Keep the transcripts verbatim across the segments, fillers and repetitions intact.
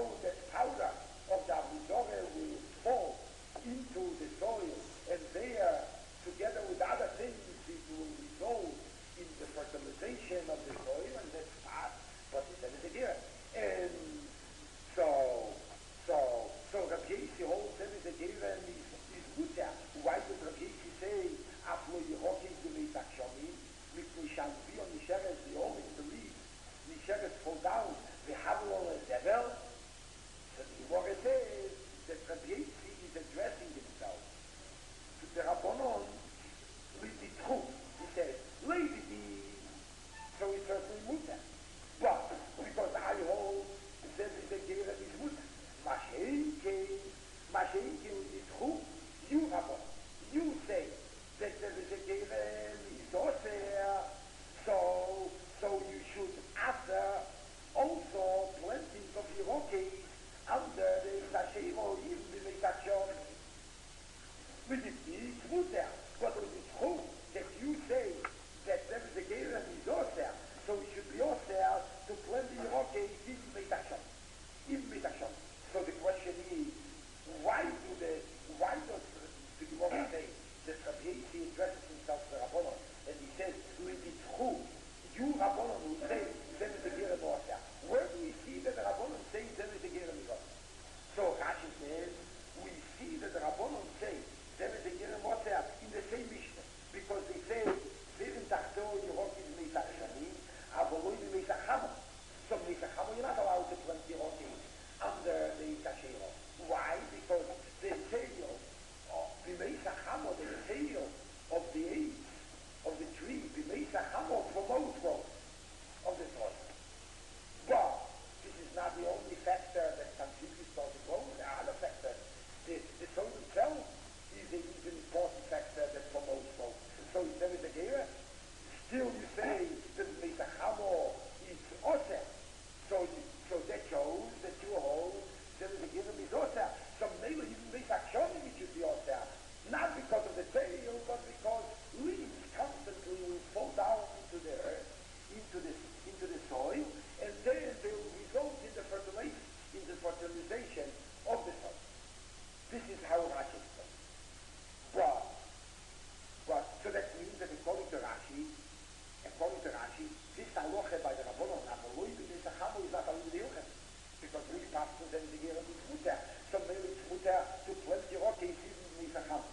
know that powder of the Avodah will fall into the soil, and there, together with other things, it will result in the fertilization of the soil, and that's part what he said is here. And so, so, so Rabbi Yossi holds that the Gera is, is mutter. Why does Rabbi Yossi say, Aflo Yerokim Gulei Takshomi, Miknu Shampi on Nisheres, the always believe, Nisheres fall down, the Havlon and Devel? So the Gemara says that Rabbi Yossi is addressing himself to the Rabbanon with the truth. He says, Lady be, so it's certainly mutter. But because I hold that the Gera is mutter. Masheinke, Masheinke is true. You Rabbanon, you say that there is a Gera is also, so so you should after also planting of Yerokes under the Sashero, even the Metachon. With it is mutter, but it is true that you say that there is a Gera is also, so it should be also to plant the Yerokes in Metachon. In Metachon. So the question is, why do the, why does the Gemara say that Rabbi Yossi addresses himself to Rabbanon, and he says, it is true, you Rabbanon will say, there is a Gera Noaseh. Where do we see that the Rabbanon say, there is a Gera Noaseh? So Rashi says, we see that the Rabbanon say, there is a Gera Noaseh in the same Mishnah, because they say, Virin Tachto Yerokim Meitach Shanim, Avoloi Meitach Hamo. So Meitach Hamo, you're not allowed to plant Yerokim under the Kashero. Why? Because the tail of the Meitach Hamo, the tail of the age of the tree, the Meitach Hamo promotes growth of the soil. But this is not the only factor that contributes to the growth. There are other factors. The, the soil itself is, a, is an important factor that promotes growth. So if there is a Gera, still you say that the Meitach Hamo is Oseh. So, so that shows that you hold there is a Gera is Oseh. So maybe even Meitach Shonim it should be Oseh. Not because of the tail, but because leaves constantly will fall down into the earth, into the, into the soil, and then they will result in the fertilization, in the fertilization of the soil. This is how Rashi says. But, but, so that means that according to Rashi, according to Rashi, this halacha by the Rabbanon, Avoloi b'Meitach Hamo is not a Yochel, because we pass to them the Gera is mutter. So maybe it's mutter to plant Yerokes even Meitach Hamo.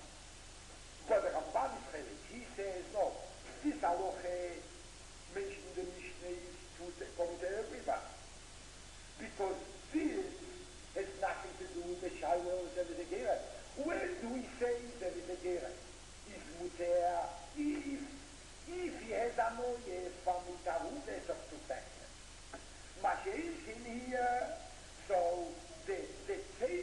But the Ramban is Chelik. He says, no, this halacha mentioned in the Mishnah is to come to everybody. Because this has nothing to do with the Shiloh that is a Gera. When do we say there is a Gera? Is mutter if if he has a noise from Mutaru, there's of two factors. Mashiach in here, so the the tail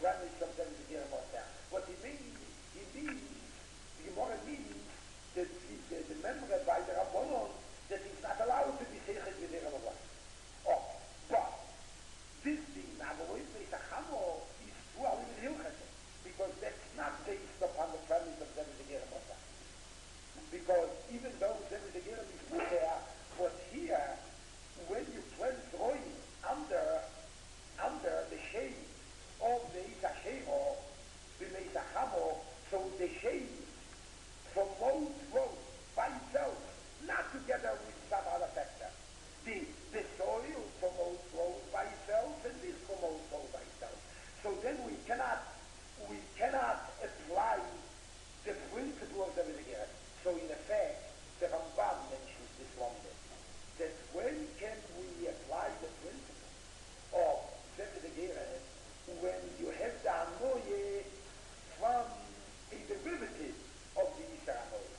premise of the Gemara Moser. What he means, he means, the Gemara means that the, the member by the Rabbanon that he's not allowed to be Seichel with the Rabbanon. Oh, but this thing, Navaroim Beitachamo, is true only with Hilchas, because that's not based upon the premise of the Gemara Moser. Because even though the Gemara is not there, but here, when you cleanse Roim under under the shade of the Itachero, the Meitachamo, so the shade from most road by itself, not together with some other factor. The, the soil promotes road by itself, and this promotes road by itself. So then we cannot, we cannot apply the principle of the Vinegar. So in effect, the Ramban mentions this one day, that when can we apply the principle of the Vinegar when you have the Anoye from a derivative of the Isra Anoye.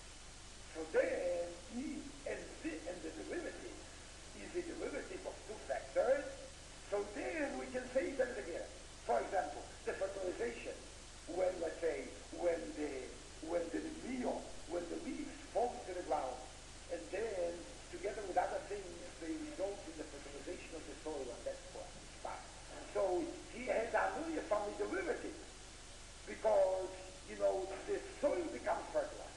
So then, he, and, the, and the derivative is a derivative of two factors, so then we can say them together. For example, the fertilization, when, let's say, when the, when the meal, when the leaves fall to the ground, and then, together with other things, they result in the fertilization of the soil on that spot. So, he has Anuya from the derivative, because, you know, the soil becomes fertilized.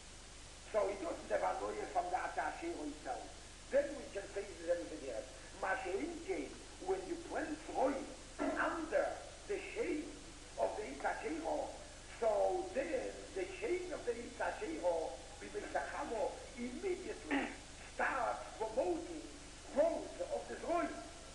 So he doesn't have Anuya from the Atashiro itself. Then we can say that everything else. Masheinke, when you plant soil under the shade of the Itashiro, so then the shade of the Itashiro, Bimesachamo, immediately starts promoting growth of the soil.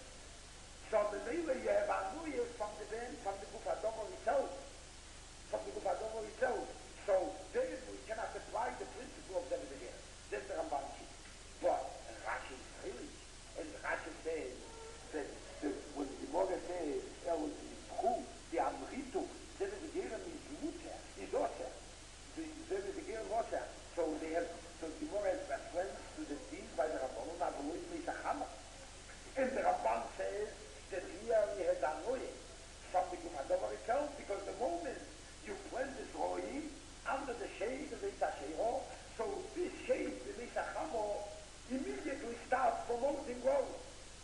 So the Mele you have Anuya from the then from the Gufadomo itself. From the Gufadomo itself. So then we cannot apply the principle of the Vinegar. That's the Ramban. But Rashi is really, and Rashi says that the, when the Gemara says El Yibchu, the Amritu, the Vinegar means Mutter, is Osher. The Vinegar Osher. So they have, so the Gemara has reference to the deed by the Rabbanon, Avoid Meitachama. And the Ramban says that here he has Anoye from the Gufadover itself, because the moment you plant this Roim under the shade of the Itashero, so this shade, the Meitachamo, immediately starts promoting growth.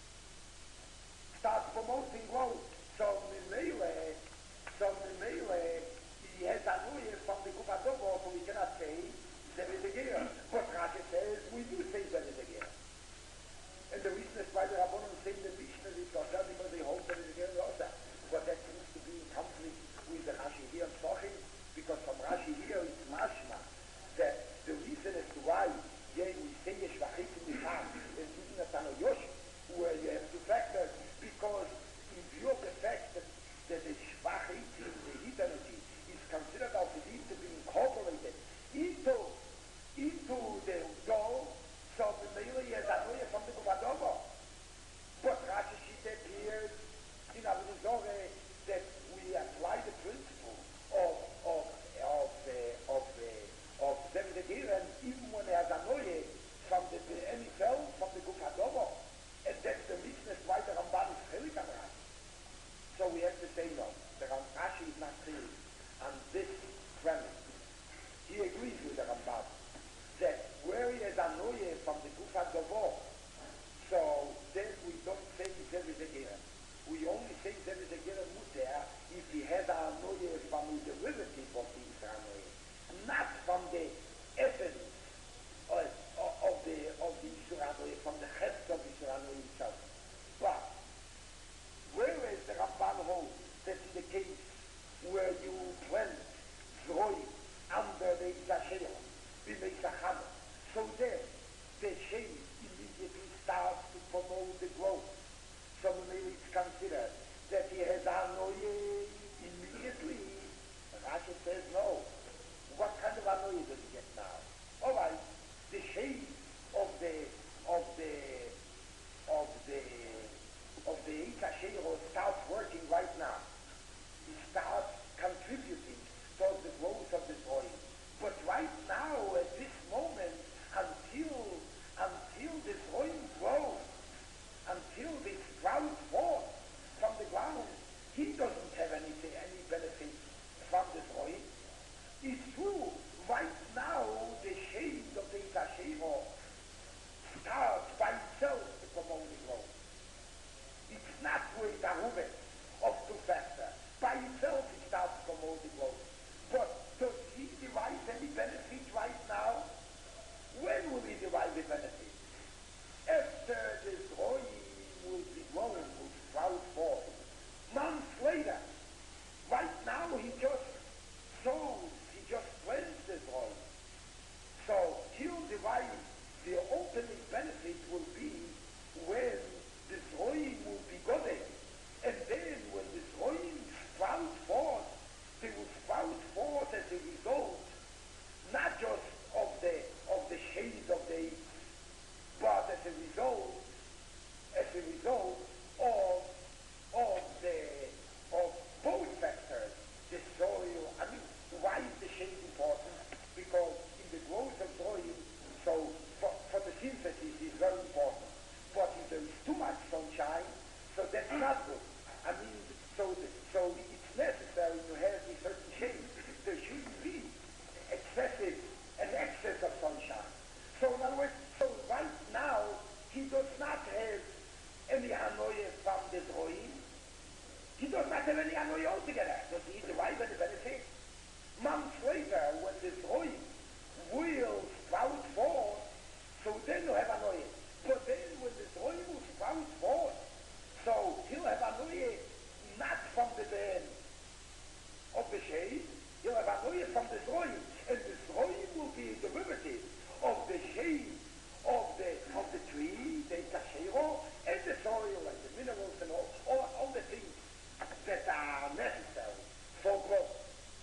Starts promoting growth. So Mimele, so Mimele, he has Anoye from the Gufadover, so we cannot say Zevidegira. But Rashi says, we do say Zevidegira. And the reason is why the Rabbanon say the Mishnah is Osher, because they hold that it is Osher. But that seems to be in conflict with the Rashi here and Sochim, because from Rashi here it's mashma, that the reason as to why yeah, we say Yeshvachit in the farm and Dudin Atano Yosh, where you have two factors, because in view of the fact that, that the Shvachit in the heat energy is considered of the heat to be incorporated into, into the dough, so the Meili has Anoya from the Gufadover. But Rashi Shita appears in Avodah Zorah that we apply the principle of of of the of the of the Vinegar even when there's Anoya from the N F L, from the Gufadover, and that's the reason why the Ramban is really on Rashi. So we have to say no, the Rashi is not clear on this premise. He agrees with the Ramban that where he has Anoye from the Gufadover, so then we don't say Zevidegira. We only say Zevidegira Mutter if he has Anoye from the derivative of the Isra Anoye, not from the essence of, of the of the Isra Anoye, from the heft of Isra Anoye itself. But whereas the Ramban holds that in the case where you plant Zroi under the Itashero, so then the shade immediately starts to promote the growth. So maybe it's considered that he has Anoye immediately. Rashi says no. What kind of Anoye does he get now? All right, the shade of the of the of the of the Itashero starts working right now. He starts contributing towards the growth of the soil. But right now, at this moment, until until this oil grows, until this sprout forth from the ground, he himself he starts to promote the growth. But does he derive any benefit right now? When will he derive the benefit? After the Zoe will be grown, will sprout forth. Months later. Right now he just sows, he just plants the Zoe. So he'll derive the ultimate benefit will be when the Zoe will be goddess. And then when the Zoe sprout forth, they will sprout forth as a result, not just of the of the shade of the apes, but as a result, as a result of of the of both factors, the soil. I mean, why is the shade important? Because in the growth of soil, so for, photosynthesis is very important. But if there is too much sunshine, so that's not good. I mean, so the, so it's necessary to have a certain shade. There shouldn't be excessive an excess of sunshine. So in other words, so right now he does not have any anoye from the drawing. He does not have any anoye altogether. Does he derive any benefit? Months later, when the drawing will sprout forth, so then he'll have anoye. But then when the drawing will sprout forth, so he'll have anoye not from the den of the shade, he'll have anoye from the drawing. And the drawing will be a derivative of the shade of the of the tree, the kashero, and the soil, and the minerals, and all, all, all the things that are necessary for growth.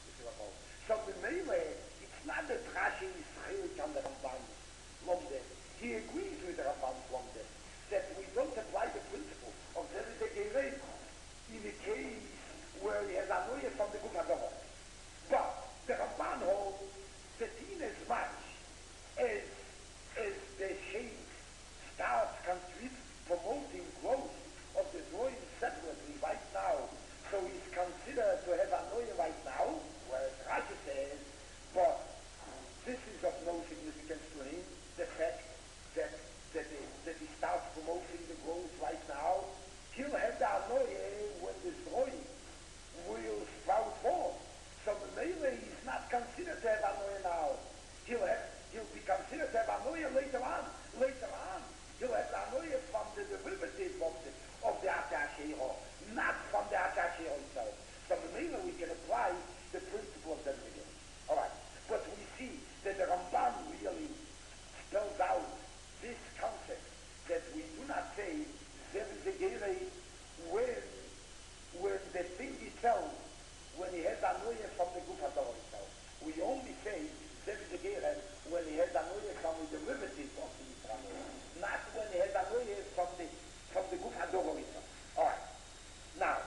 So the Mele, it's not that Rashi is chilik on the Ramban Lomde. He agrees with the Ramban Lomde that we don't apply the principle of Zerite Gerei in a case where he has anoye from the Gufador. But the Ramban holds that in as much as, as the shade starts contrib- promoting growth of the drawing separately right now, so he's considered to have anoye right now, whereas Rashi says, but this is of no significance to him, the fact that, that, he, that he starts promoting the growth right now. He'll have the anoye when the drawing will sprout forth. So the Mele is not considered to have anoye now. He'll have, he'll be considered to have anoye later on. Later on, he'll have the anoye from the derivative of the of the Atashiro, not from the Atashiro itself. So the Mele we can apply the principle of the beginning. All right, but we see that the Ramban really spells out this concept that we do not say Zevzegere when when the thing itself, when he has anoye from the Gufador itself. We only say Zevzegere when he has anoye from the derivative of the Israel, not when he has anoye from the from the Gufador itself. All right, now.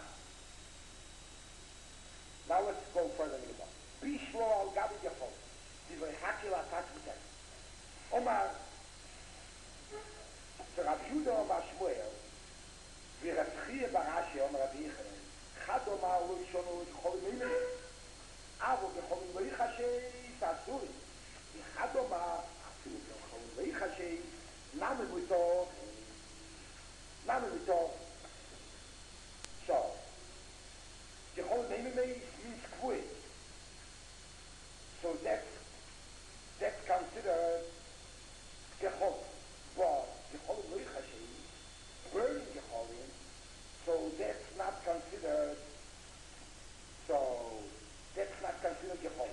Now let's go further in the book. Bishlo al Gabi Yafon. Divrei Hakil Atat Mitek. Omar, for Rav Yehuda Omar Shmuel, V'Rav Chiyah Barashi Omar Rav Yechanan, Chad Omar Lo Yishonu Cholim Leimei, Avo B'Cholim Lo Yichashei Sasuri, V'Chad Omar Afilu B'Cholim Lo Yichashei, Name Mito, Name Mito. So, the whole name means quit. So that's, that's considered Gehol. But Gehol Loichashi, burning Geholim, so that's not considered, so that's not considered Gehol.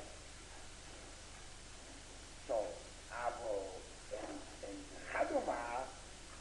So, Avo and, and Chadoma,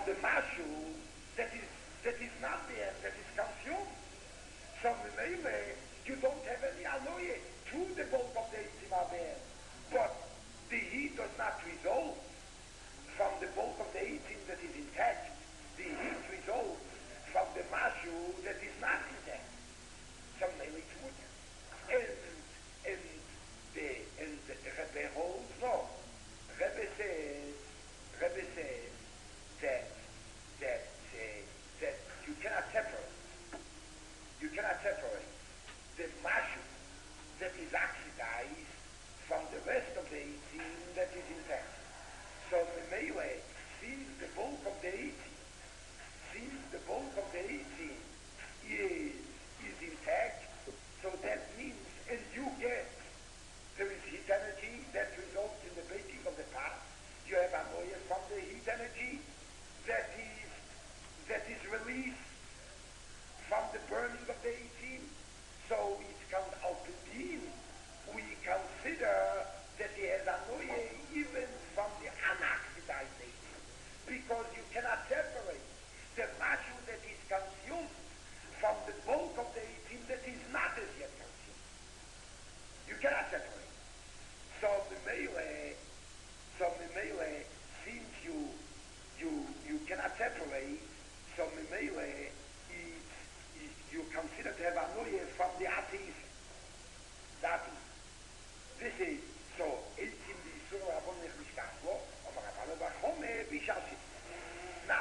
the mashu that is that is not there, that is consumed. So Mimele, you don't have any aloye to the bulk of the eighteen Aben. But the heat does not result from the bulk of the eighteen that is intact. The heat results from the mashu that is not intact. So Mimele it's wood. And and the and the Rebbe holds no. Rebbe says Rebbe says that that uh, that you cannot separate. You cannot separate the mashu that is oxidized from the rest of the eighteen that is intact. So the melee, since the bulk of the eighteen, since the bulk of the eighteen is is intact, so that means, and you get, there is heat energy that results in the baking of the pot. You have amoya from the heat energy that is that is released from the burning of the eighteen. So it comes out to being. We consider that he has amoya even from the unoxidized eighteen, because you cannot separate the mashu that is consumed from the bulk of the eighteen that is not as yet consumed. You cannot separate. So the melee, so the melee, since you you you cannot separate, so the melee is, is you consider to have anuye from the atheist. That is, this is so eighteen the surah upon the mishkachlo of Rabbi Bachome Bishashi. Now,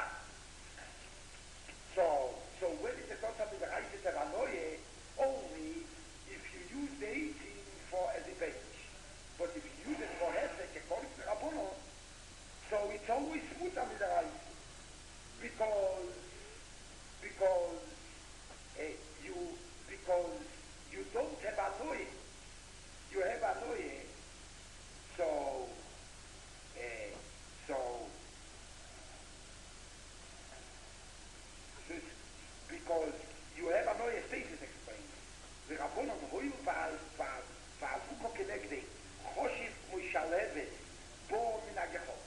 so so when it is also the right to have anuye only if you use the eighteen for as a base. But if you use it for Hesek, according to Rabbono, so it's always smooth on the right. Because, because, uh, you, because you don't have aloe. You have aloe. So, uh, so, this, because you have aloe stasis explained. The Rabbono, hoil va'avuko kenegdei. Choshif Mushalevet, Bo Minagachol.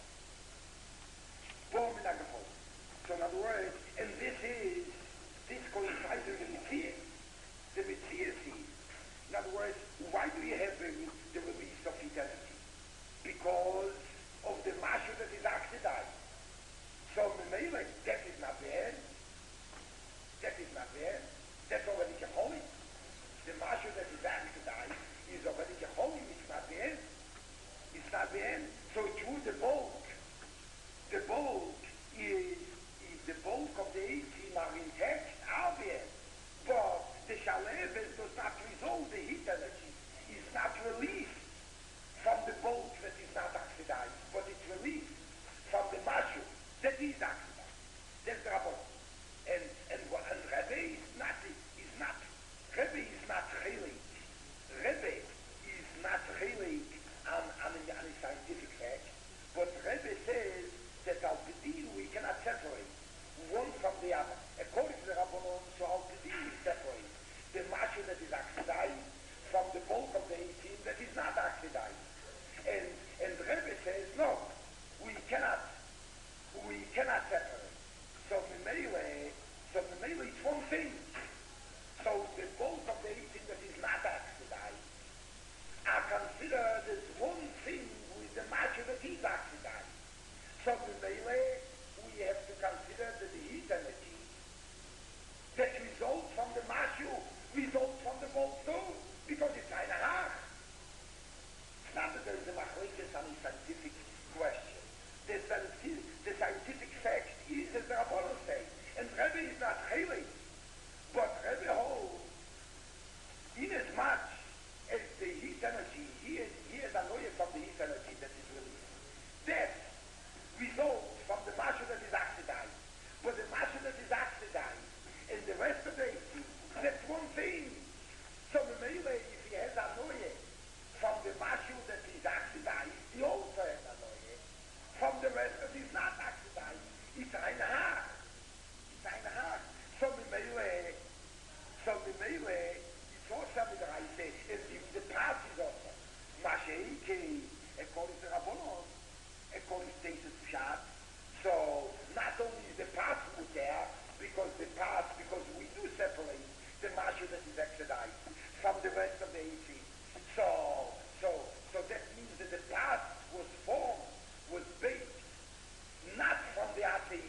Bo Minagachol. So in other words, and this is, this coincides with the Mitzvah. The Mitzvah sees. In other words, why do you have the, the release of heat energy? Because of the mashu that is oxidized. So Memele, that is not there. That is not there. That's already Jeholim. The mashu that is oxidized is already Jeholim. It's not there. It's not there. So through the bulk, the bulk is, is the bulk of the eighteen are intact, are there. But the shalevet does not resolve the heat energy. It's not released from the bulk that is not oxidized, but it's released from the mashu that is oxidized. That's the Rabbon. And and and Rebbe is not is not Rebbe is not chalik. Rebbe is not chalik on, on, a, on a scientific fact, but Rebbe says that al pidin we cannot separate one from the other. According to the Rabbanon, so al pidin we separate the mashu that is oxidized from the bulk of the eighteen that is not oxidized. And and Rebbe says no, we cannot we cannot separate. So Mimele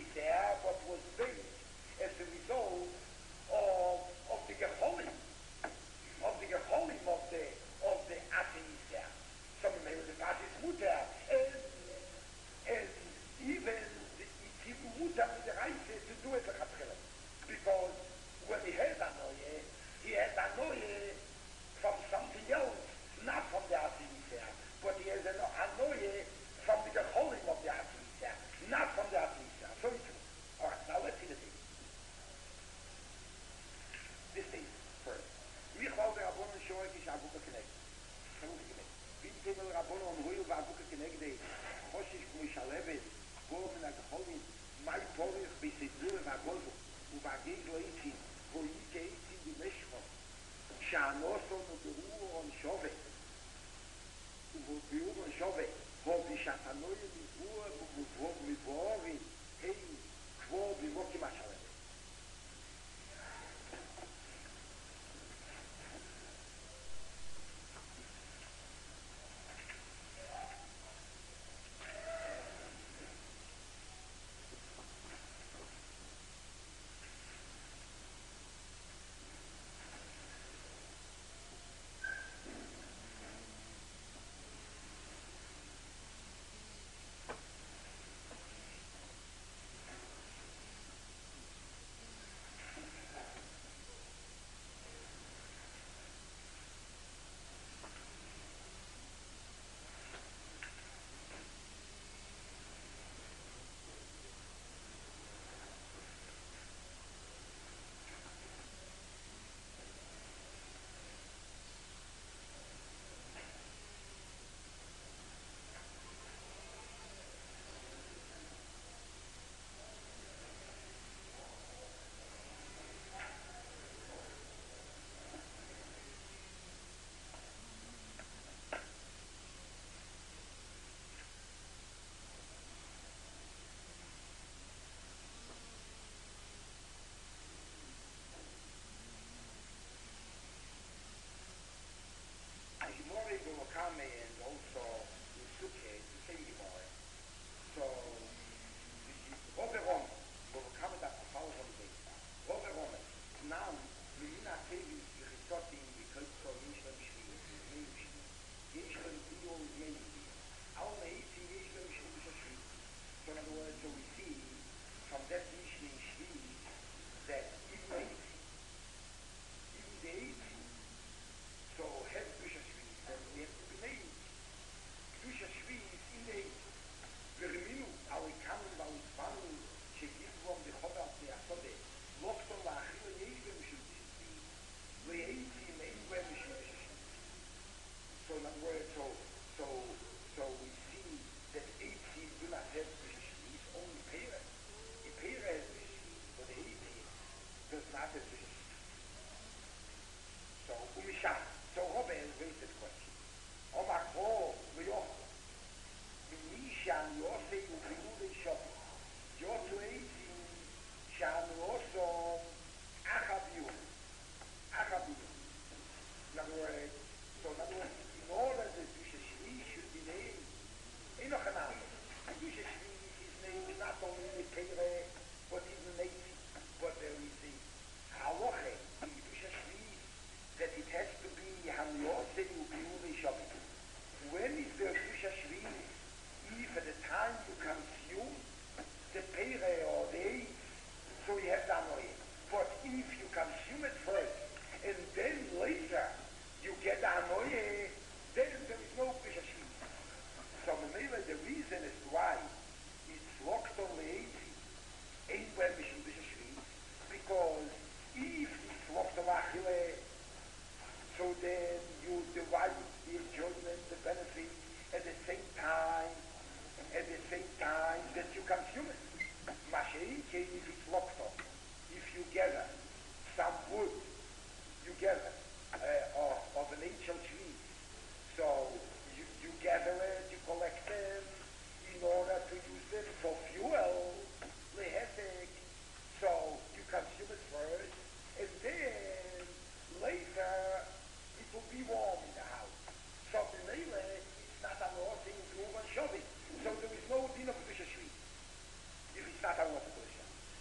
Yisrael, what was made as a result of, of the Geholim, of the Geholim of the, of the Atin Yisrael. Some of them were the Pashis Mutter, and, and even the Itzivu Mutter with the Reise to do it like a thriller. Because when he had Anoye, he had Anoye from something else, not from the Atin Yisrael, but he has an Anoye from the Geholim of the Atin Yisrael, not from the Atin Yisrael. So it's true. All right, now let's see the thing. This thing first. Michal the Rabbonon Shoek is Abuka Kenegde. Bintim el Rabbonon Huyu Abuka Kenegde. Choshish Mishalebet. Bo min HaGeholim. Mai Porich Bisidur Vagozu. ובעגים לא איתי, ואיתי איתי במשכו, שהנוסון ובירור שווה, ובירור שווה, הוא בשעתנוי לביבור ובבור ובבורים, היי, כמו ביבור כמעט שלם.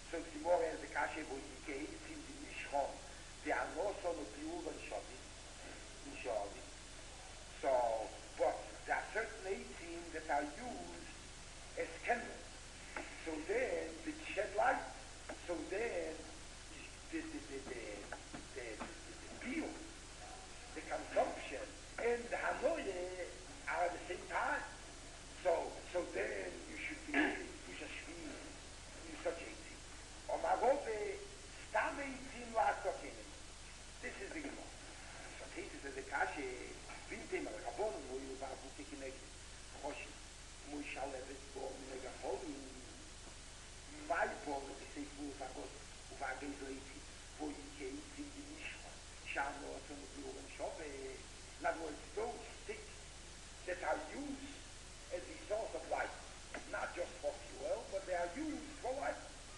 So the more as the kashe wo ike in the mishchon, they are no son of pure and shoti, in shoti. So, but there are certain eighteen that are used as candles. So then they shed light. So then the the the the the, the, the pure, the consumption, and the hanoye are at the same time. So so then you should be you should be in such eighteen. Or Marove, Stam eighteen last opinion. This is the Gemara. So this is the Kashi, Vintem Rabon, who you are taking a Hoshi, Mushalevet, Bom, Megafoli, my ball, the same move I got, who I gave lady, for you came in the Mishma, Shano, from the Blue and Shop. In other words, those sticks that are used as the source of life, not just for fuel, but they are used for life.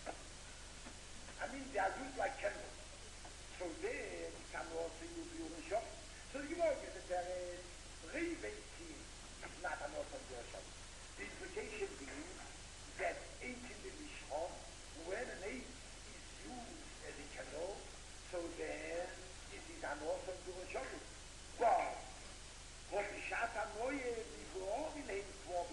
I mean, they are used like candles. So then, you can also use the Uren shop. So you know that there is Rev eighteen is not an open door shop. The implication being that eight in the Mishon, when an eight is used as a candle, so then it is an open door shop. But, what the Shata Noye, the Gorovin Heim Twab,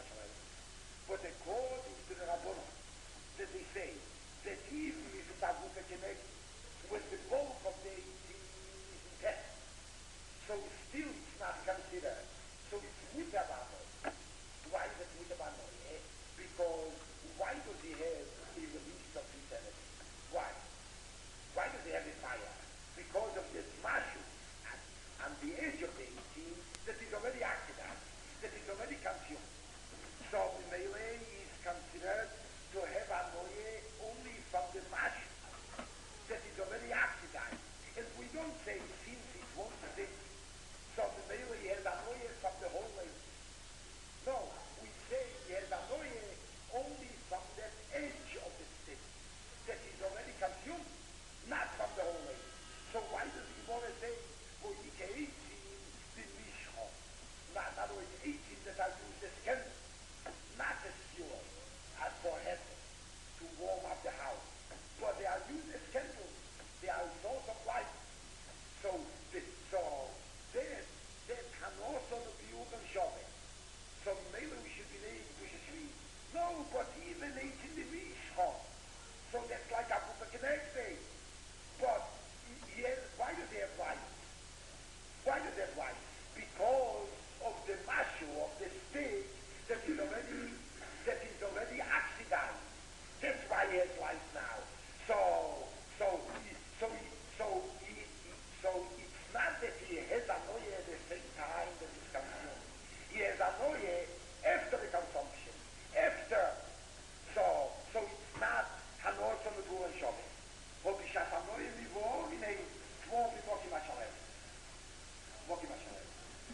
but according to the Rabbonah, that they say that even if it's a group of connect with the bulk of the eighteen is in test, so still it's not considered. So it's mutabano. Why is it mutabano? Eh? Because why does he have a release of insanity? Why? Why does he have a fire? Because of this mashu at, on the edge of the eighteen that is already oxidized, that is already consumed. So the melee is considered to have a noye only from the mash that is already oxidized. And we don't say since it won't stick, so the melee has a noye from the whole lake. No, we say he has a noye only from that edge of the stick that is already consumed, not from the whole lake. So why does he want to say, well, he can eighteen the mishchon? Not, in other words, eighteen that are used as candles. Not as fuel, as for heaven, to warm up the house. But they are used as candles. They are a source of life. So, the, so then, that can also be even shopping. So maybe we should be named Kushashvi. No, but even eating the Mishchon. So that's like a Kupakinek day. But, yes, why do they have life? Why do they have life? Because of the mashu, of the stick, that is already that is already oxidized. That's why he has life now. So so so so he, so it's not that he has anoye at the same time that it's consumed. He has anoye after the consumption. After so so it's not hanosa medu and shopping. But b'shat anoye mivo vinei tvor b'moki mashalem. Moki mashalem.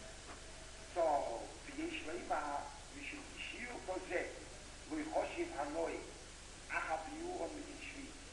So v'yesh leima Kose, we Hoshim Hanoi, Achabiur on the Shvi.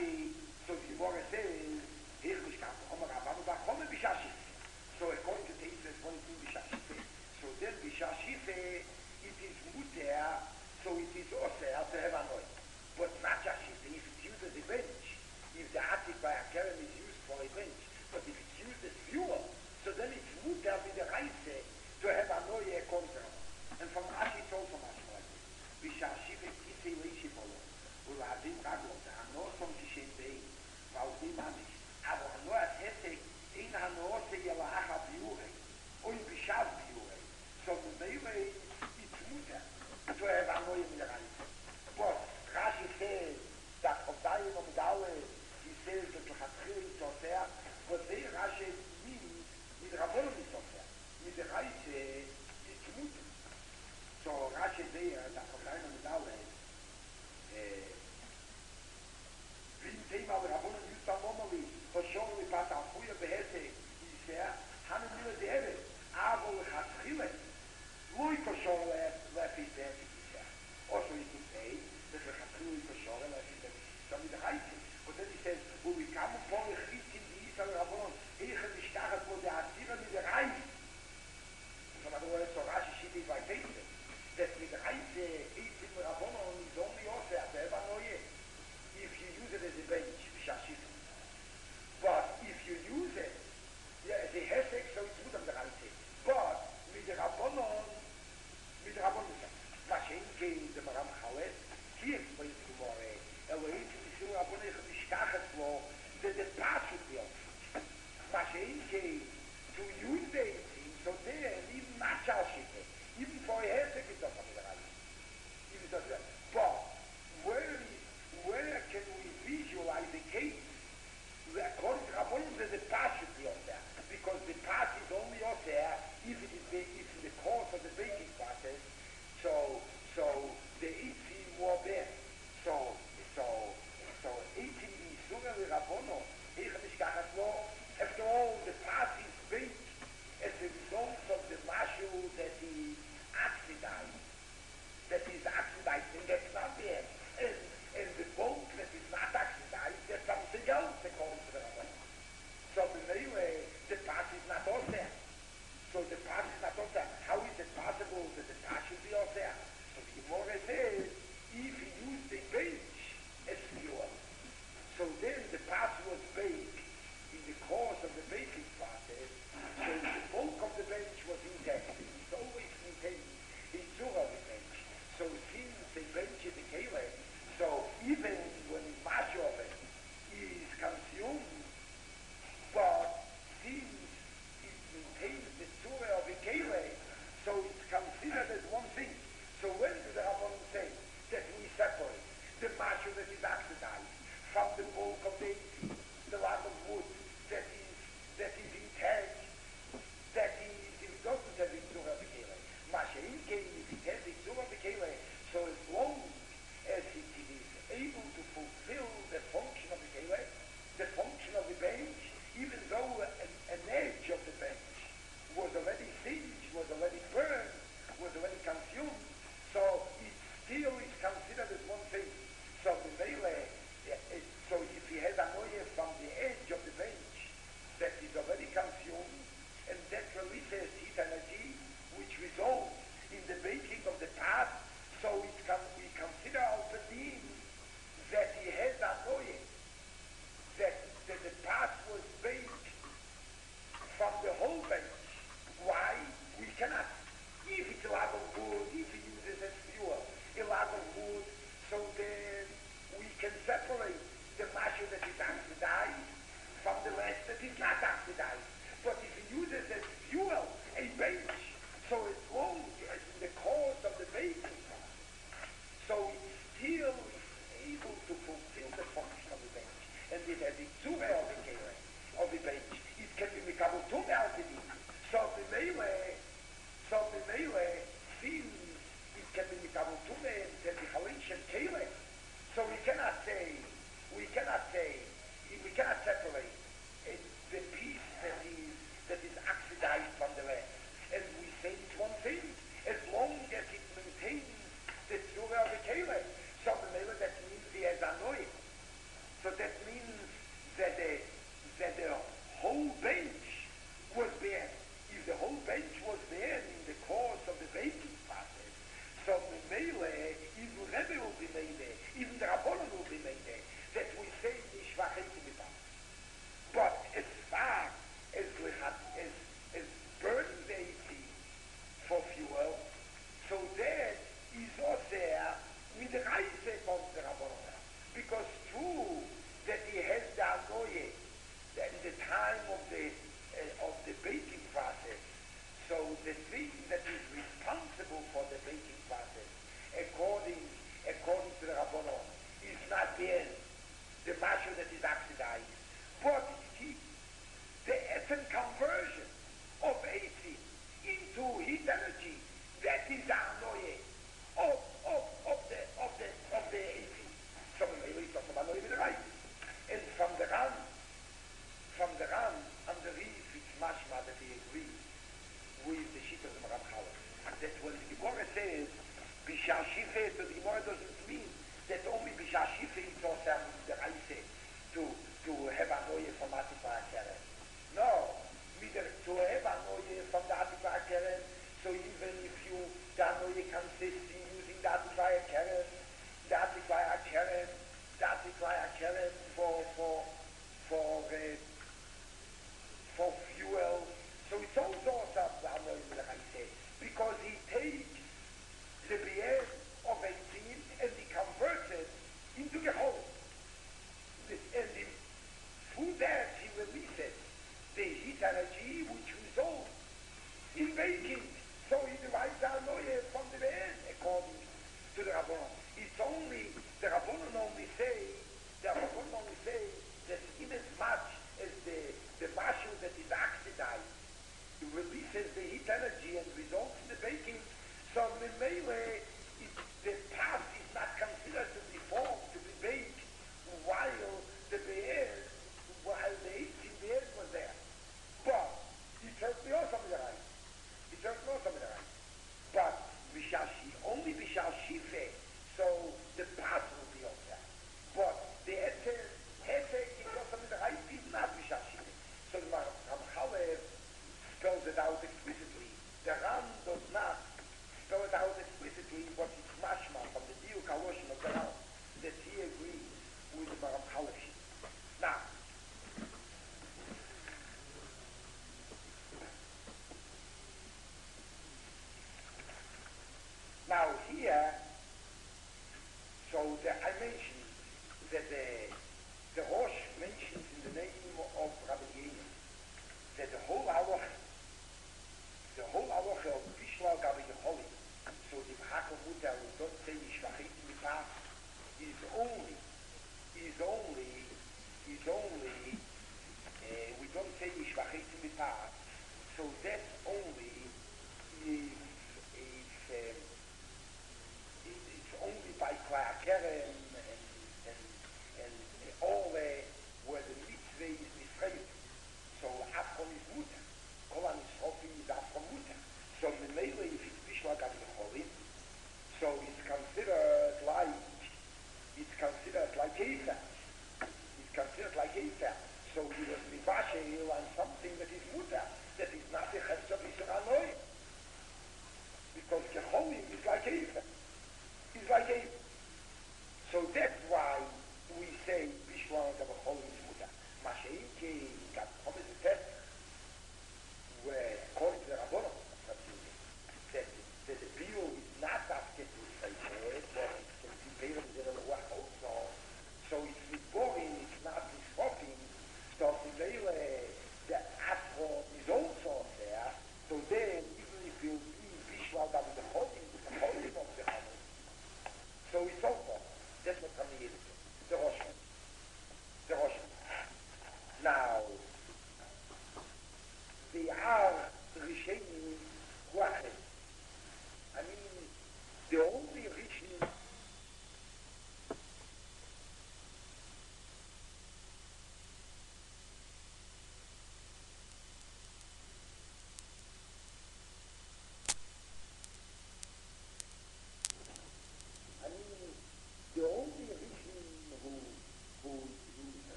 Rashi, so the Gemara says, Here Mishkan, Omer Avanu Bachome Bishashif. So according to Teisves twenty-two Bishashif, so then Bishashif, it is muter, so it is oser to have anoy. But not Shashif, if it's used as a bench, if the attic by a keren is used for a bench, but if it's used as fuel, so then it's muter with the rice to have anoy a contra. And from Rashi it's also much like this. Bishashif Kisei Leishipolo, Uladim Ragos, Ano Som Tishen Bein, Valdim Amish, Avo Ano Ashetek, Ein Ano Se Yelaha Biure, Oin Bishav Biure. So the Meile, it's muter to have anoy in the rice. But Rashi says that of Dayan of Dawe, he says that the Chatzil is Osea, but there Rashi means with Rabbanon is Osea. With the rice, it's muter. So Rashi there, that of Dayan of Dawe, Vim Tema of Rabbanon used to normally, for sure we pass our Fuya Behese, he said, Hanen Mila Dehebe, Avo Chatzil, Lui for sure left his Behese, he said. Also he could say, that the Chatzil for sure left his Behese, so with the rice. But then he says, wo we come upon the Chitz in the East of Rabbanon, Eiche Mishkachat, wo the Asira with the rice. So in other words, so Rashi Shit is like this, that with the rice, Eiche in the Rabbanon is only also at the Evanoye, if you use it as a bench, Shashif. But if you use it, yeah, as a Hesek, so it's good of the rice. But with the Rabbanon, with the Rabbanon, Mashenke, the Maram Chalet, he explains to Gemara, Elohim, the Rabbanon, the Mishkachat law, that the path should be off. Mashenke, to use the eighteen, so there, even not Shashif, even for a Hesek, it's not the rice. Even not that. But where, where can we visualize the case? According to Rabbanon, that the path should be off there. Because the path is only off there if it is the, if in the course of the baking process. So, so the eighteen more there. So, so, so eighteen is Surah the Rabbanon, Eicha Mishkachat law. After all, the path is baked as a result of the mashu that is oxidized. That is oxidized, and that's not there. And, and the bone that is not oxidized, there's something else according to the Rabbanon. So the Meile, the path is not all there. So the path is not all there. How is it possible that the path should be all there? So the Gemara says, if you use the bench as fuel, so then the path was baked in the course of the baking process, so the bulk of the bench was intact. It's always maintained in Surah the bench. So since the bench is a kele, so even when much of it is consumed, but since it maintains the Surah of a kele, so it's considered as one thing. So when do the Rabbanon say that we separate the mashu that is oxidized from the bulk of the the lot of wood that is that is intact, that is it doesn't have the Surah of a kele. Masha in case if it has the Surah of a kele, so as long as it is able to fulfill the function of the kele, the function of the bench, even though an, an edge of the bench was already singed, was already burned, was already consumed, so it still is considered as one thing. So the Mele, so if he has anoye from the edge of the bench that is already consumed, and that releases heat energy, which results in the baking of the pot, so it can, we consider also being that he has anoye, that, that the pot was baked from the whole bench. Why? We cannot. If it's a lot of wood, if he uses as fuel, a lot of wood, so then we can separate the mashu that is oxidized from the rest that is not oxidized. But if he uses as fuel a bench, so as long as in the course of the baking process, so it still is able to fulfill the function of the bench. And it has the tumah of the kere, of the bench. It can be mikabel tumah out of it. So the melee, so the melee seems it can be mikabel tumah and can be halish and kere. So we cannot say, we cannot say, we cannot separate uh, the piece that that the, that the whole bench was there. If the whole bench was there in the course of the baking process, so the Mele, even Rebbe will be made there, even the Rabbanon will be made there, that we say Nishvacheti Mitam. But as far as, as, as burning the eighteen for fuel, so that is also with the Reise of the Rabbanon. Because true that he has the Anoye in the time of the uh, of the baking process. So the thing that is responsible for the baking process, according according to the Rabbanon, is not the the masher that is oxidized, but it's heat. The essence conversion of A C into heat energy, that is the Anoye of of of the of the of the A C. So maybe it's talking about Anoye with the right. And from the Ram, from the Ram, on the reef, it's mashma that he agrees with the sheet of the Maram Challah. And that's what the Gemara says, Bishar Shife, so the Gemara doesn't mean that only Bishar Shife is also the Raise to, to have Anoye from Atifa Keren. No, to have Anoye from the Atifa Keren, so even if you, the Anoye consists in using the Atifa Keren, the Atifa Keren, the Atifa Keren for, for, for, uh, for fuel. So it's also because he takes the beer of eighteen and he converts it into the whole. And he, through that he releases the heat energy which results in baking. So he divides the Anoye from the beer according to the Rabbanon. It's only, the Rabbanon only say, the Rabbanon only say that in as much as the, the mashu that is oxidized releases the heat energy and results in the baking, so the melee, the path is not considered to be formed, to be baked, while the beer, while the eighteen beer was there. But it certainly also with the right. It certainly also with the right. But Bishashi, only Bishashi, so the path will be on there. But the Heter, Heter is also with the right, is not Bishashi. So the Ramchalev spells it out explicitly. The Ram does not spell it out explicitly, but it's mashma from the Diuk HaLoshon of the Ram that he agrees with the Maram Challah. Now, now here, so the, I mentioned that the, the Rosh mentions in the name of Rabbi Yehuda that the whole halacha, the whole halacha of Bishla Gabi Yecholi, so the B'chakol Mutar, we don't say Yishvachiti Mipah, is only, is only, is only, uh, we don't say Yishvachiti Mipah, so that's only if, if um, it, it's only by Kla'akeren and, and, and, and all uh, where the mitzvah is described. So Afron is mutter. Kolan is Sofi is Afron mutter. So Memele, if it's Bishla Gabi Yecholim, so it's considered like, it's considered like Efer. It's considered like Efer. So he was Mivashel on something that is mutter, that is not the Chesed of Yisrael Anoy. Because Yecholim is like Efer. It's like Efer. So that's why we say Bishla Gabi Yecholim is mutter. Masheike got promised a test where, according to the Rabbanon, that, that the bill is not after to say it, but it's to be paid in the Ruach also. So it's boring, it's not disrupting. So the, the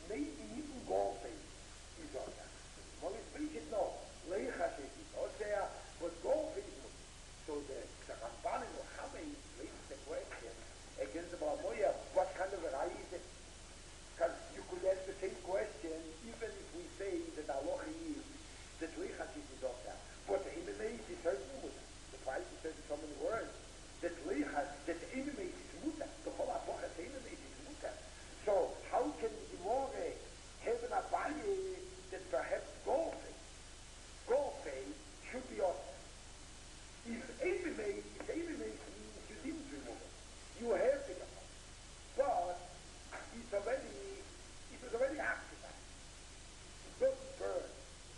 maybe even golfing is also. Well, it's pretty no. Leichas is also, but golfing is not. So the, the Ramban and Muhammad raises the question against the Malamoya, what kind of a rai is it? Because you could ask the same question even if we say that Allah is that Leichas is also. But the Imamate is certainly mutter. The price is said in so many words. That Leichas, that Imamate is mutter. The whole Apocha Imamate is mutter. So how can the Gemara have an Abaye that perhaps golfing, golfing should be awesome? If Imamate, if Imamate means you didn't remove it, you have it upon. But it's already, it was already occupied. It doesn't burn.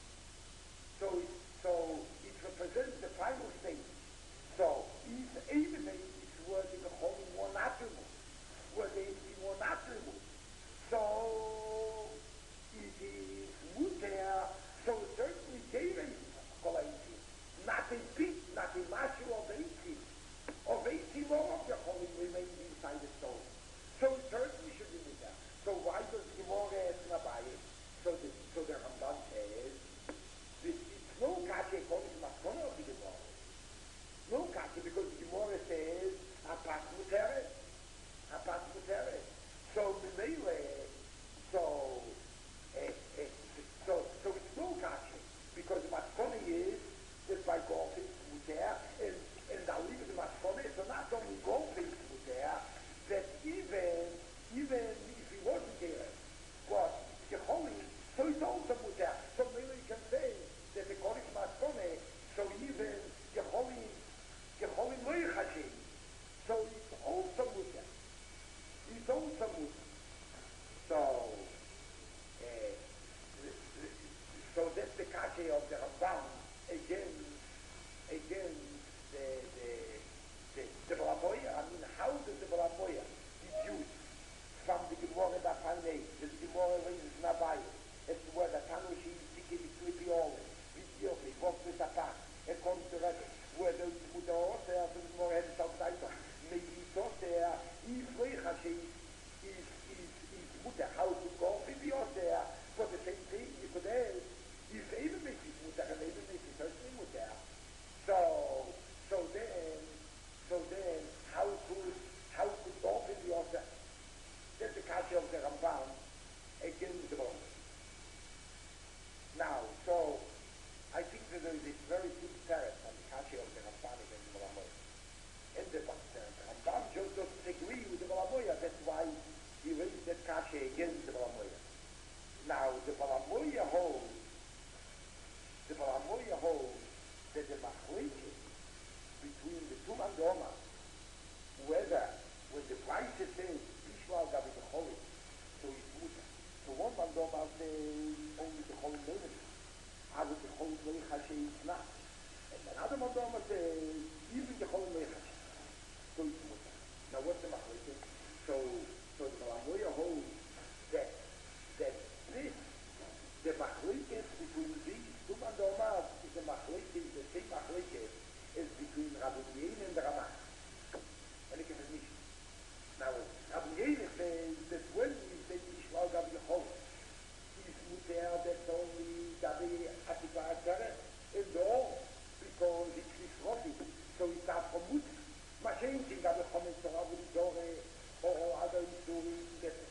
So it, so it represents the final stage. So if Imamate is worthy of holding one attribute, where they be one attribute. So it is muter, so certainly gave a quality, not a bit, not a matter of eighteen, of eighteen more of the holy remains inside the stone. So it certainly should be muter. So why does the Gemara ask Nabai? So the so the Ramban says, this, it's no kache according to Maskona of the Gemara. No kache, because the Gemara says, apat muteret. Apat muteret. So Mimele, so, eh, eh, so, so it's no kache, because the Maskona is that by golfing it's muter, and, and I'll leave it to Maskona, so not only golfing it's muter, that even, even if he wasn't there, but Yeholim, so it's also muter. So maybe you can say that according to Maskona, so even Yeholim, Yeholim Leichashim, so it's also muter. It's also muter. So, uh, so that's the kache of the Ramban against, against the, the, the, the Balamoya. I mean, how does the Balamoya deduce from the Gemara that Panei, the Gemara raises Nabai, as to whether Tanushi is seeking Clippy Olin, Vidyokli, Voktus Apak, according to Rebbe, whether it's Mutar there, the Gemara has outside, maybe it's also there, if Leichashi is, is, is Mutar, how to go, maybe also there, for the same thing, you could ask, if Ebenmate is Mutar, and Ebenmate is certainly Mutar. So, so then, so then, how could, how could golfing be also? That's the kache of the Ramban against the Balamoya. Now, so, I think that there is a very good parrot on the kache of the Ramban against the Balamoya. And the, the Ramban just doesn't agree with the Balamoya, that's why he raised that kache against the Balamoya. Now, the Balamoya holds, the Balamoya holds that the machlekes between the two mandomas, whether, when the price is says, Bishwal Gabi the Holy, so it's muter. So one mandoma says, only the Holy Lenin. I would the Holy Leichashe is not. And another mandoma says, even the Holy Leichashe. So it's muter. Now what's the machlekes? So, so the Balamoya holds that, that this, the machlekes between these two mandomas is the machlekes, the same machlekes is between Rabbi Yein and the Ramah. And it is nicht. Now, Rabbi Yein says that when we say Yishmael Gabi Yehol, is muter that's only Gabi Atiba Ateret, and all, because it's Yishrofi, so it's not from muter. Mashenkin Gabi Chomet Torah, or other stories that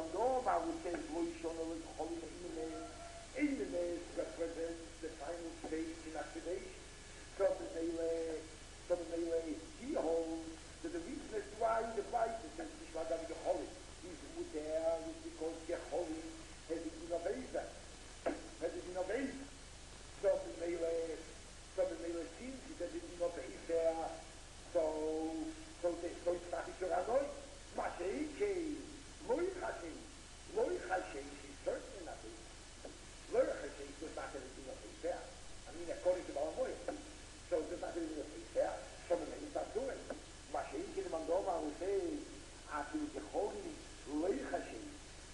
Mandoma, who says, Loishon Holy Eimenes represents the final stage in activation. So Mele, he holds that the reason is why the Bible says Mishmadan Geholim is there is because Geholim has it in a visa. Has it in a visa. So Mele, so Mele seems that it in a visa. So, so, so it's not your Hanoi. Masheike, Loi Hashem, Loi Hashem, she's certainly not it. Loi Hashem was not anything of visa. I mean, according to Balamoy. So there's not anything of visa. Some of them start doing it. Masheike, the Mandoma, who says, after the Holy Loi Hashem,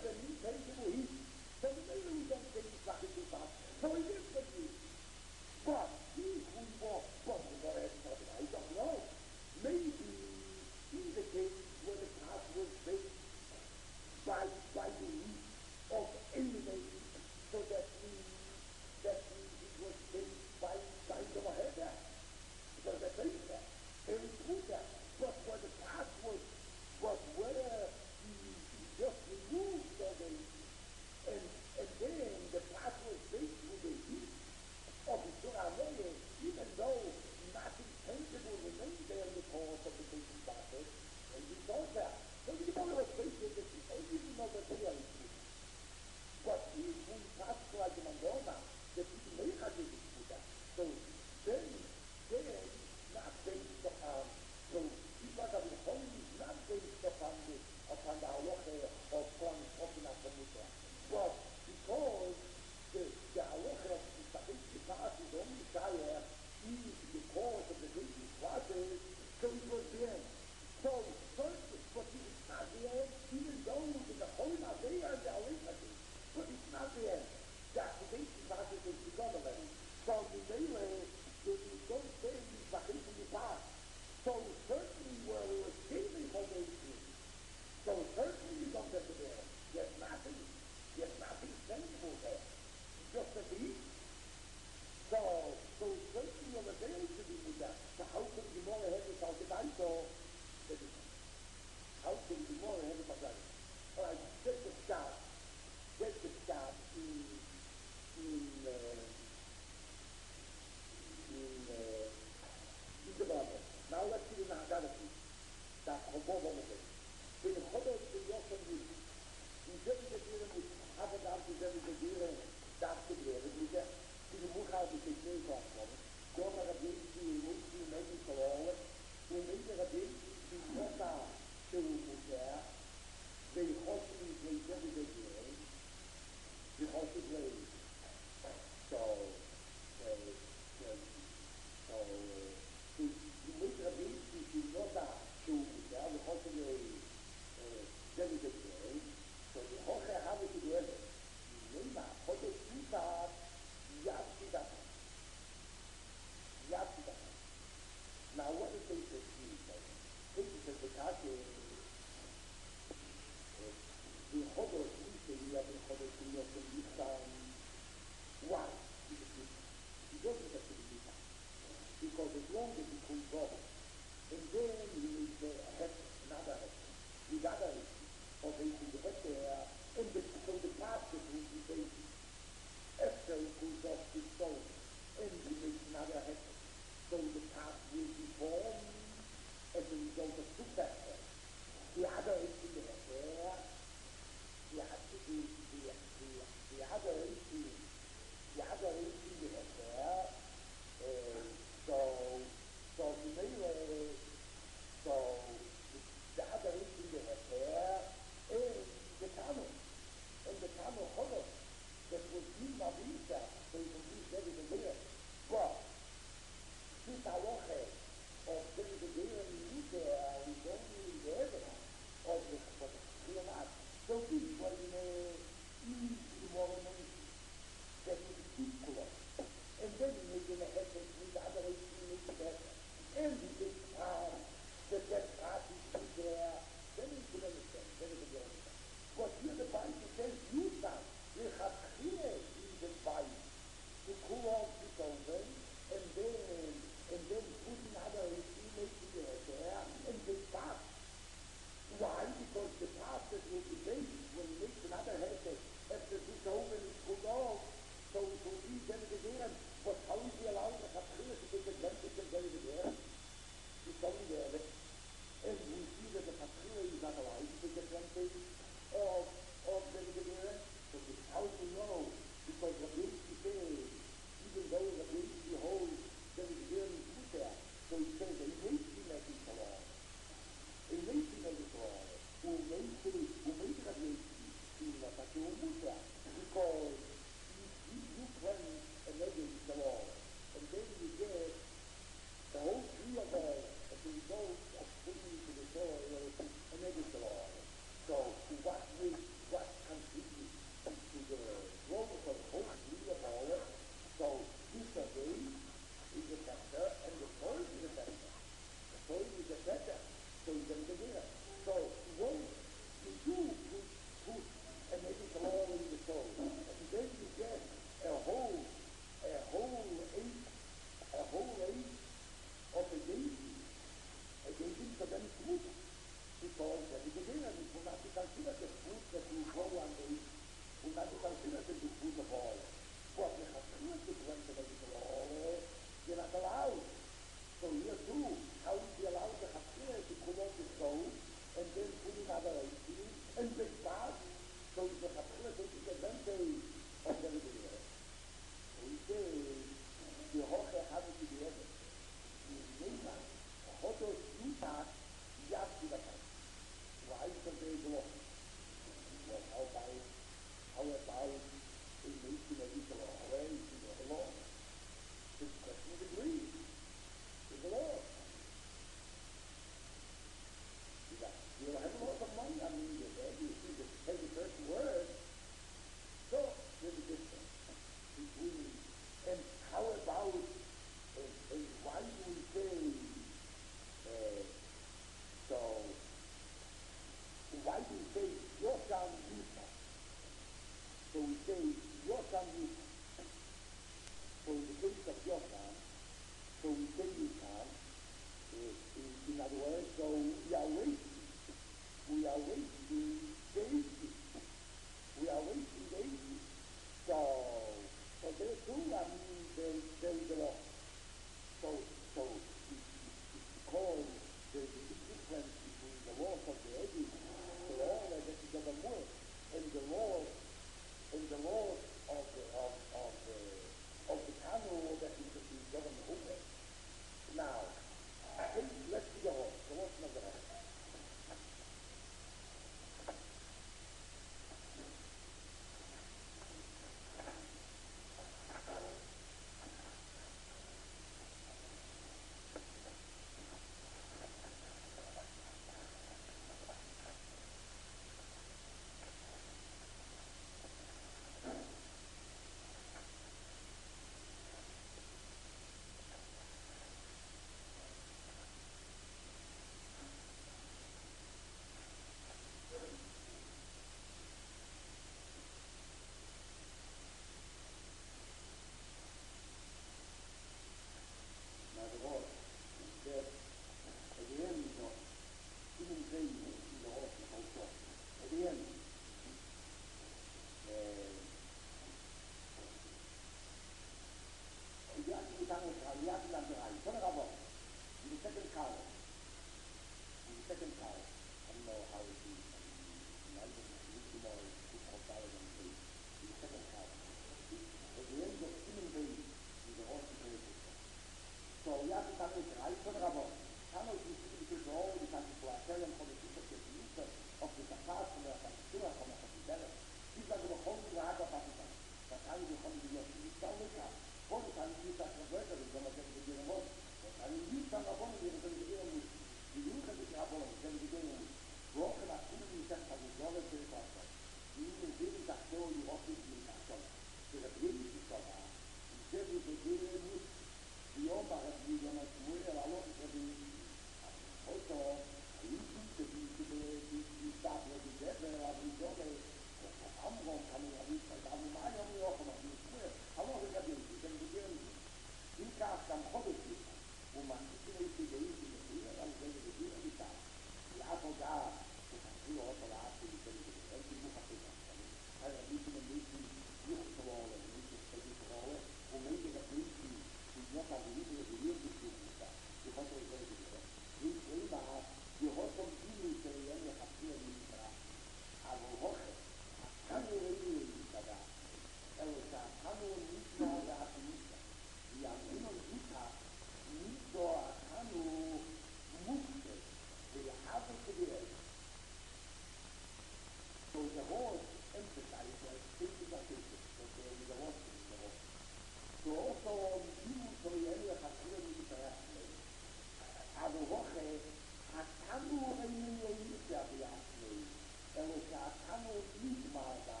aber Woche hat Tanu einen Leiter beachtet, er ist ja Tanu nicht mal da.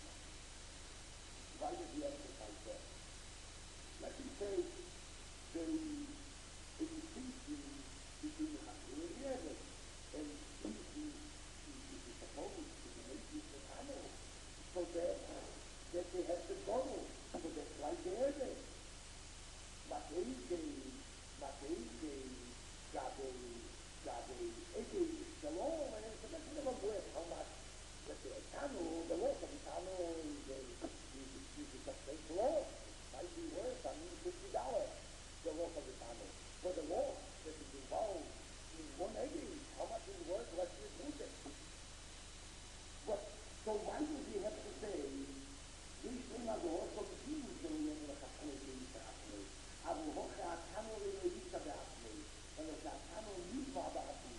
Why does he emphasize that? Let me say, the distinction between the Chacham and the Rebbe, and this is supposed to be made with the Tanu, so that, that they have to go, so that's why the Rebbe. Mateike, Mateike, Gabe, Gabe, Ege, the law, and it's a matter of a word, how much that the Tanu, the law of the Tanu is a is a fake law. Might be worth, I mean, fifty dollars, the law of the Tanu. But the law that is involved in one Ege, how much is worth, let's reduce it. But, so why do we have to say, this thing of the law of the Jews, the law of the Chacham, aber hoch hat Tanu in der Liste beachtet, und es hat Tanu nicht mal beachtet.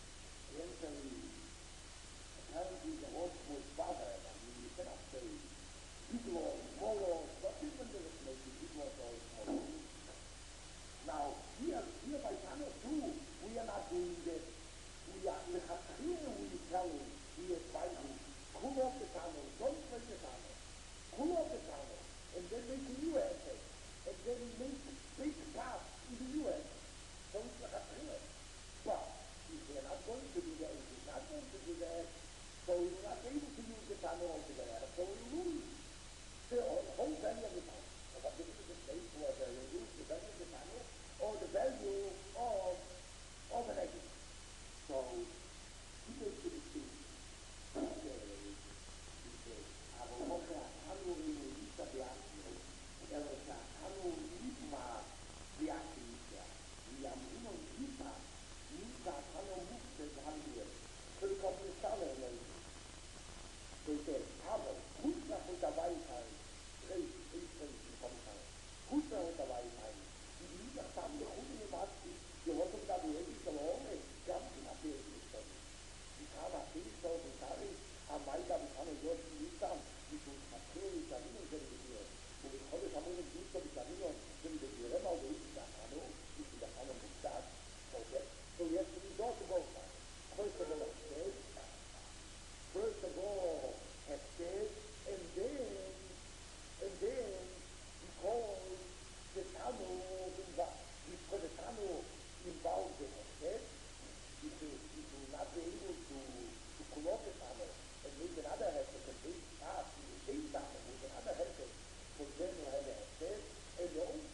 Apparently the Lord was father, I mean, you cannot say big laws, small laws, but even the relationship, big laws or small laws. Now, here, here by Tanu too, we are not doing that. We are, we have here, we tell him, we advise him, cool off the Tanu, don't break the Tanu, cool off the Tanu, and then make a new essay. And then make big path in the U S. So it's like a thriller. But if they're not going to do that, if they're not going to do that, so we're not able to use the Tanu altogether, so we lose the whole value of the Tanu. So what is the state whether they lose the value of the Tanu or the value of, of an egg? So he goes to the sea. He says, he says, I will look at Tanu in the East of the Arsenal. Er ist ein Tanu Nidma Beachtung, wie am Himmel Nidma, Nidma Tanu Mukse gehandelt. So die kommen nicht alle in so der Tanu, Kusna von der Weisheit, drei, drei, drei, die kommen alle. Kusna von der Weisheit, die Nidma Tanu, die Kunde im Arzt, die Hoffnung da, die Hände verloren, ganz in der Kirche gestanden. Die Tana Kirchstau und Tari, am Weiter, die Tanu Jorgen Nidma, die tun Materi, Tanu, und ich habe es am Ende gut, dass ich da nicht noch, wenn ich die Rema oder ich da habe, ich bin da alle nicht da, so jetzt bin ich dort geworden. First of all, Hesed, first of all, Hesed, and then, and then, because the Tanu, because the Tanu involves the Hesed, if you will not be able to, to pull off the Tanu, and make another Hesed, and make path in the same Tanu, with another Hesed, for them to have a Hesed, and the only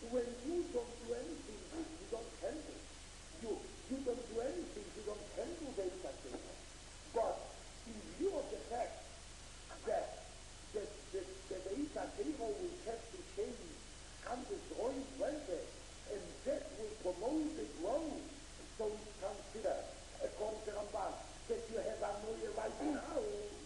when you don't do anything, you, you don't handle. You, you don't do anything, you don't handle the Eitatero. But in view of the fact that that, that, that the Eitatero will have to change and destroy Wende, and that will promote the growth, so it's considered, according to Ramban, that you have a new right now.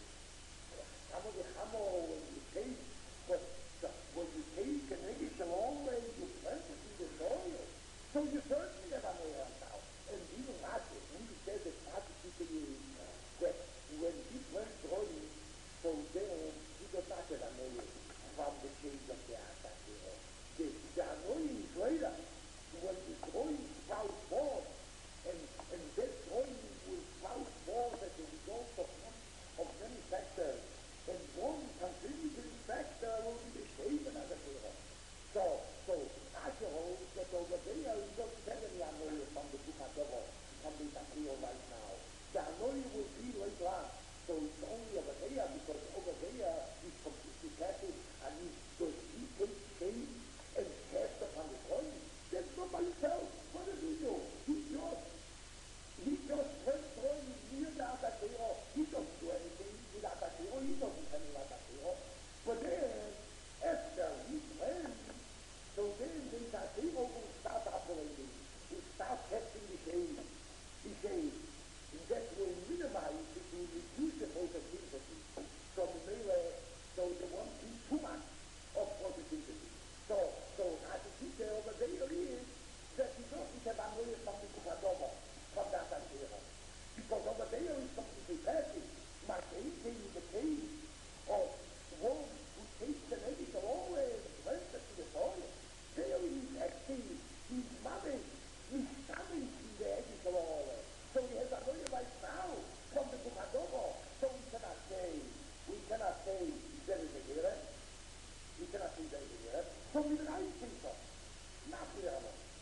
Some of the hammer when you take, but when you take an egg along way, you plant it in the soil. So you certainly have a new right now. And even Rashi, when he says that Rashi people is that when he plants growing, so then he does not have a new from the change of the attack. The, the annoying is later, when the growing sprouts forth, and, and that growing will sprout forth as a result of, of many factors. And one contributing factor will be the shaven of the Torah. So, so, Asher holds that over there he doesn't have any annoying from the Book of Torah, from the Torah right now. The annoying will be later on. So it's only over there, because over there he's completely passive, and he does he take shade and cast upon the coin. That's not by himself. What does he do? He just, he just went throwing near the Atatero. He doesn't do anything with Atatero. He doesn't handle Atatero. But then, after he went, so then the Atatero will start operating. Will start casting the shade. The shade. And that will minimize, it will reduce the photosynthesis. So the melee, so there won't be too much of photosynthesis. So, so as you see there over there is that he doesn't have a way of something to adobo from that idea. Because over there is something to passive. Like anything in the case of one who takes an egg always went to the soil. There is actually, he's mothering, he's stabbing in the egg always. So he has a way right now from the Bukadobo. So we cannot say, we cannot say there is a here. We cannot say there is a here. So we write things up. Not here.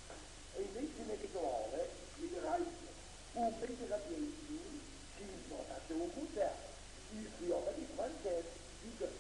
E invece ne dico ore, mi write. Un pezzo da piedi, si nota se un punto. Il fiore di quante, dico